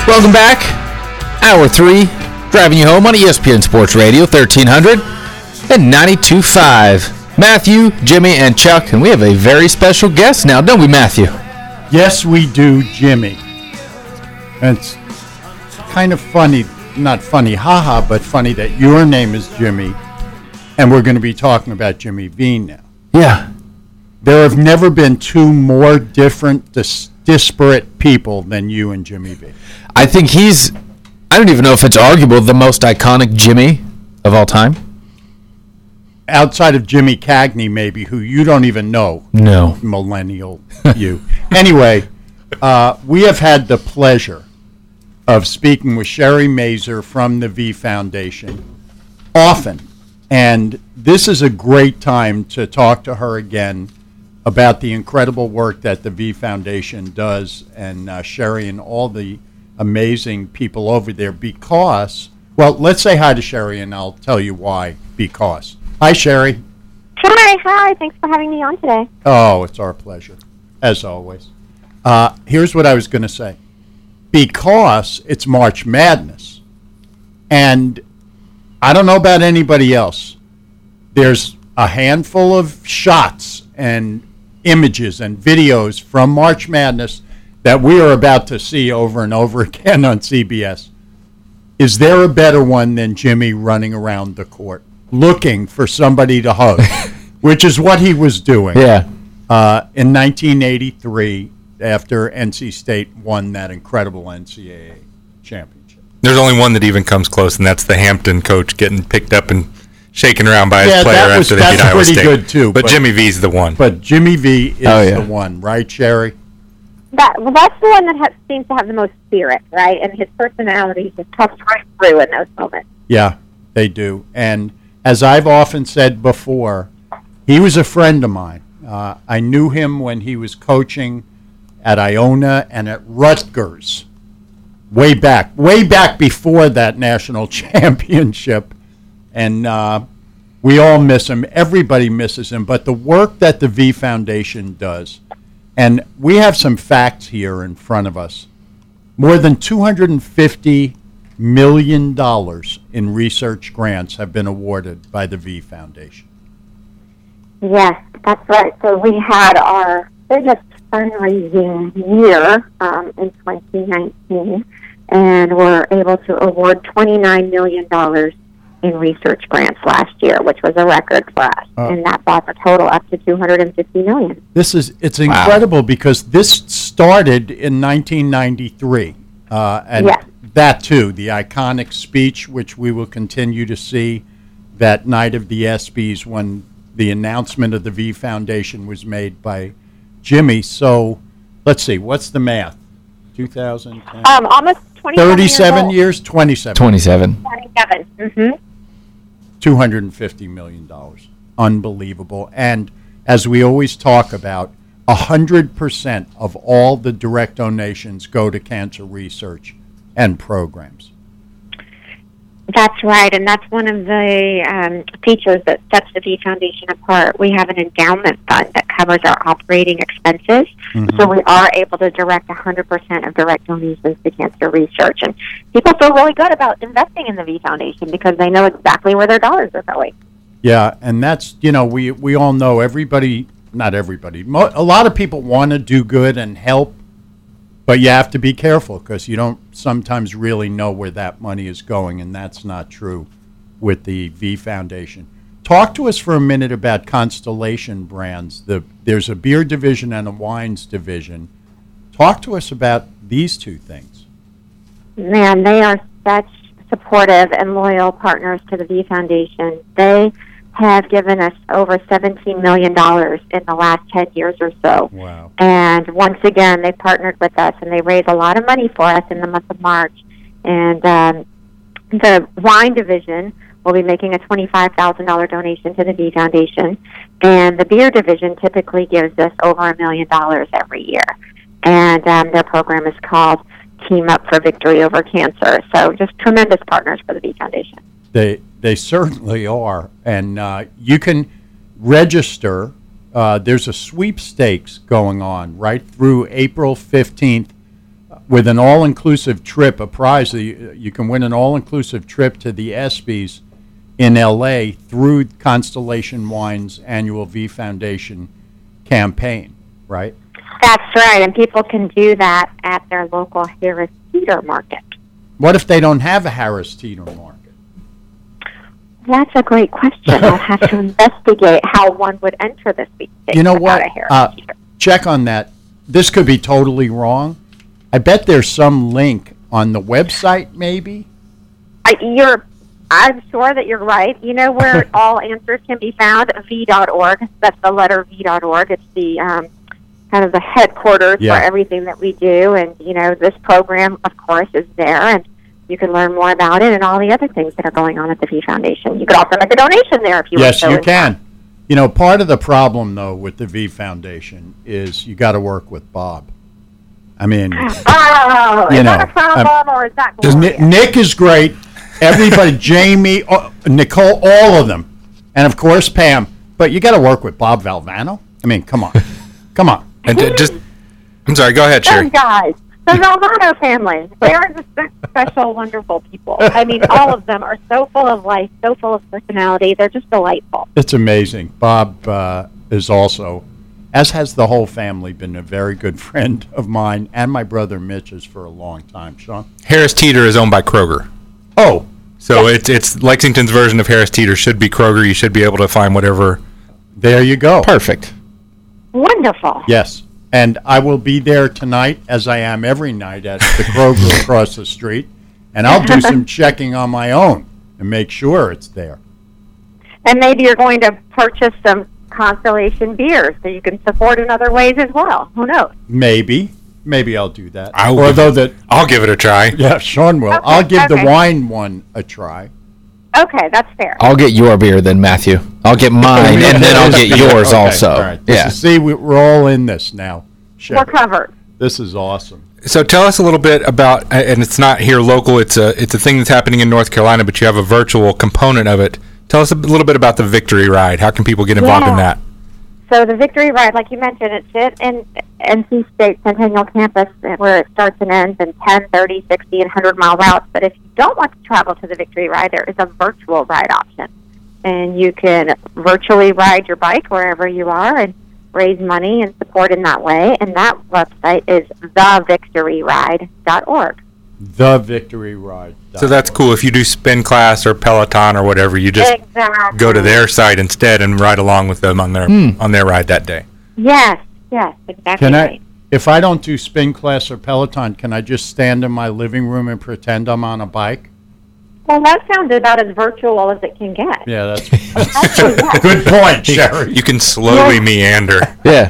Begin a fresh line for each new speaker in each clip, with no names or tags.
Welcome back. Hour 3, driving you home on ESPN Sports Radio, 1300 and 92.5. Matthew, Jimmy, and Chuck, and we have a very special guest now, don't we, Matthew?
Yes, we do, Jimmy. And it's kind of funny, not funny, haha, but funny that your name is Jimmy, and we're going to be talking about Jimmy V now.
Yeah.
There have never been two more different, disparate people than you and Jimmy V.
I think he's, I don't even know if it's arguable, the most iconic Jimmy of all time.
Outside of Jimmy Cagney, maybe, who you don't even know.
No.
Millennial you. Anyway, we have had the pleasure of speaking with Sherry Mazer from the V Foundation often. And this is a great time to talk to her again about the incredible work that the V Foundation does, and Sherry and all the amazing people over there, because, well, let's say hi to Sherry and I'll tell you why. Because. Hi, Sherry.
Hi. Thanks for having me on today.
Oh, it's our pleasure, as always. Here's what I was going to say. Because it's March Madness, and I don't know about anybody else, there's a handful of shots and images and videos from March Madness that we are about to see over and over again on CBS. Is there a better one than Jimmy running around the court looking for somebody to hug, which is what he was doing in 1983 after NC State won that incredible NCAA championship?
There's only one that even comes close, and that's the Hampton coach getting picked up and shaken around by his player after they beat Iowa State.
That's pretty good, too.
But Jimmy V's the one.
But Jimmy V is the one, right, Sherry?
That's the one that seems to have the most spirit, right? And his personality just comes right through in those moments.
Yeah, they do. And as I've often said before, he was a friend of mine. I knew him when he was coaching at Iona and at Rutgers, way back before that national championship. And we all miss him. Everybody misses him. But the work that the V Foundation does, and we have some facts here in front of us, more than $250 million in research grants have been awarded by the V Foundation.
Yes, that's right. So we had our biggest fundraising year in 2019, and were able to award $29 million in research grants last year, which was a record for us, and that brought the total up to $250 million.
It's incredible because this started in 1993, and that too, the iconic speech, which we will continue to see that night of the ESPYs when the announcement of the V Foundation was made by Jimmy. So let's see, what's the math? 2010.
Almost
37 years. 27.
27.
Mm-hmm.
$250 million. Unbelievable. And as we always talk about, 100% of all the direct donations go to cancer research and programs.
That's right, and that's one of the features that sets the V Foundation apart. We have an endowment fund that covers our operating expenses, so we are able to direct 100% of direct donations to cancer research. And people feel really good about investing in the V Foundation because they know exactly where their dollars are going.
Yeah, and that's, we all know not everybody, a lot of people want to do good and help, but you have to be careful because you don't sometimes really know where that money is going, and that's not true with the V Foundation. Talk to us for a minute about Constellation Brands. There's a beer division and a wines division. Talk to us about these two things.
Man, they are such supportive and loyal partners to the V Foundation. They have given us over $17 million in the last 10 years or so.
Wow. And
once again, they partnered with us, and they raised a lot of money for us in the month of March. And the wine division will be making a $25,000 donation to the V Foundation, and the beer division typically gives us over $1 million every year. And their program is called Team Up for Victory Over Cancer. So just tremendous partners for the V Foundation.
They certainly are, and you can register. There's a sweepstakes going on right through April 15th with an all-inclusive trip, a prize that you can win an all-inclusive trip to the ESPYs in LA through Constellation Wine's annual V Foundation campaign, right?
That's right, and people can do that at their local Harris Teeter market.
What if they don't have a Harris Teeter market?
That's a great question. I'll have to investigate how one would enter this week.
You know what? Check on that. This could be totally wrong. I bet there's some link on the website, maybe.
I'm sure that you're right. You know where all answers can be found? V.org. That's the letter V.org. It's the kind of the headquarters for everything that we do. And, you know, this program, of course, is there. And you can learn more about it and all the other things that are going on at the V Foundation. You could also make a donation there if you want.
Yes, you can. You know, part of the problem, though, with the V Foundation is you got to work with Bob. I mean, is
that a problem or is that glorious?
Nick is great. Everybody, Jamie, Nicole, all of them. And, of course, Pam. But you got to work with Bob Valvano. I mean, come on. Come on.
And I'm sorry, go ahead, Sherry.
Those guys. The Valvano family. They are just special, wonderful people. I mean, all of them are so full of life, so full of personality. They're just delightful.
It's amazing. Bob is also, as has the whole family, been a very good friend of mine and my brother Mitch's for a long time. Sean?
Harris Teeter is owned by Kroger.
Oh.
So it's Lexington's version of Harris Teeter should be Kroger. You should be able to find whatever.
There you go.
Perfect.
Wonderful.
Yes. And I will be there tonight, as I am every night, at the Kroger across the street. And I'll do some checking on my own and make sure it's there.
And maybe you're going to purchase some Constellation beers so you can support in other ways as well. Who knows?
Maybe I'll do that.
I'll give it a try.
Yeah, Sean will. Okay, I'll give the wine one a try.
Okay, that's fair.
I'll get your beer then, Matthew. I'll get mine, and then I'll get yours also.
All right. See, we're all in this now.
We're covered.
This is awesome.
So tell us a little bit about, and it's not here local, it's a thing that's happening in North Carolina, but you have a virtual component of it. Tell us a little bit about the Victory Ride. How can people get involved in that?
So the Victory Ride, like you mentioned, it's at NC State Centennial Campus where it starts and ends in 10, 30, 60, and 100-mile routes. But if you don't want to travel to the Victory Ride, there is a virtual ride option. And you can virtually ride your bike wherever you are and raise money and support in that way. And that website is thevictoryride.org.
Thevictoryride.org.
So that's cool. If you do spin class or Peloton or whatever, you just go to their site instead and ride along with them on their ride that day.
Yes, exactly.
If I don't do spin class or Peloton, can I just stand in my living room and pretend I'm on a bike?
Well, that sounds about as virtual as it can get.
Yeah, that's good point, Sherry.
You can slowly meander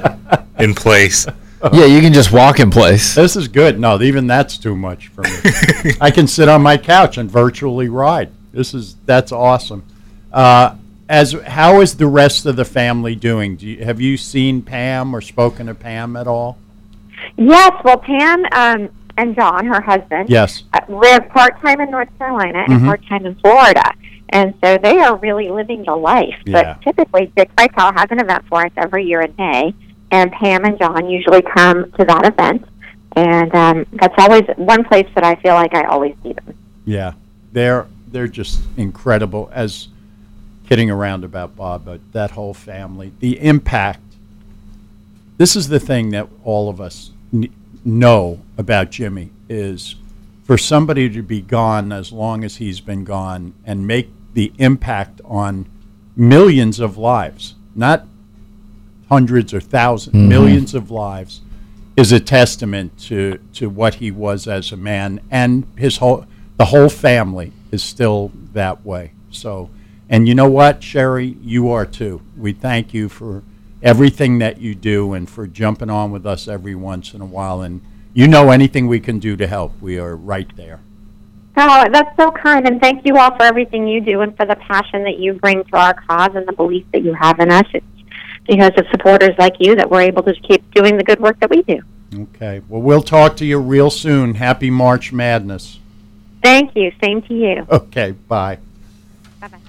in place.
Yeah, you can just walk in place.
This is good. No, even that's too much for me. I can sit on my couch and virtually ride. That's awesome. How is the rest of the family doing? Have you seen Pam or spoken to Pam at all?
Yes. Well, Pam and John, her husband, live part-time in North Carolina and part-time in Florida. And so they are really living the life.
Yeah.
But typically, Dick Vitale has an event for us every year in May. And Pam and John usually come to that event. And that's always one place that I feel like I always see them.
Yeah, they're just incredible. As kidding around about Bob, but that whole family, the impact. This is the thing that all of us know about Jimmy is for somebody to be gone as long as he's been gone and make the impact on millions of lives, not hundreds or thousands, millions of lives, is a testament to what he was as a man, and the whole family is still that way. So, and you know what, Sherry, you are too. We thank you for everything that you do and for jumping on with us every once in a while. And you know, anything we can do to help, we are right there.
Oh, that's so kind, and thank you all for everything you do and for the passion that you bring to our cause and the belief that you have in us. It's because of supporters like you that we're able to keep doing the good work that we do.
Okay. Well, we'll talk to you real soon. Happy March Madness.
Thank you. Same to you.
Okay. Bye.
Bye-bye.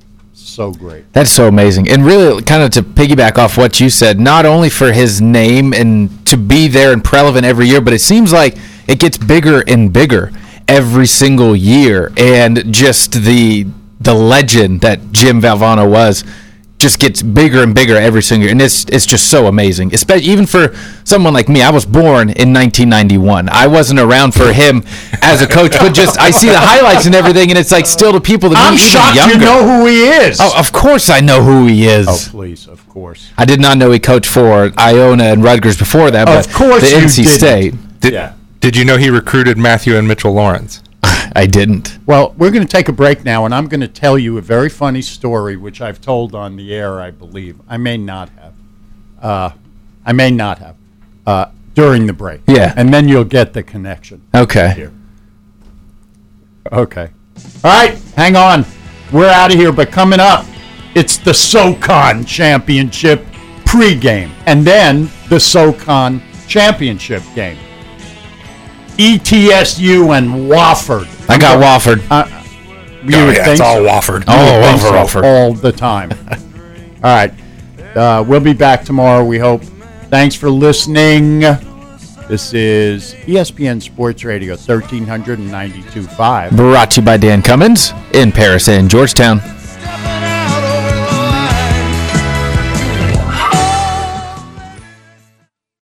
So great.
That's so amazing. And really, kind of to piggyback off what you said, not only for his name and to be there in Prelevin every year, but it seems like it gets bigger and bigger every single year, and just the legend that Jim Valvano was just gets bigger and bigger every single year, and it's just so amazing. Especially even for someone like me. I was born in 1991. I wasn't around for him as a coach, but just I see the highlights and everything, and it's like still the people that
I'm
me
shocked
even younger.
you know who he is.
Oh, of course I know who he is.
Oh, please, of course.
I did not know he coached for Iona and Rutgers before that, but
Of course
the
you
NC
didn't.
State.
Did you know he recruited Matthew and Mitchell Lawrence?
I didn't.
Well, we're going to take a break now, and I'm going to tell you a very funny story, which I've told on the air, I believe. I may not have. During the break.
Yeah.
And then you'll get the connection.
Okay.
Here. Okay. All right, hang on. We're out of here, but coming up, it's the SoCon Championship pregame, and then the SoCon Championship game. ETSU and Wofford.
I got Wofford.
You would think
it's all
so.
Wofford.
You would think
Wofford.
all the time. All right. We'll be back tomorrow, we hope. Thanks for listening. This is ESPN Sports Radio 1392.5.
Brought to you by Dan Cummins in Paris and Georgetown.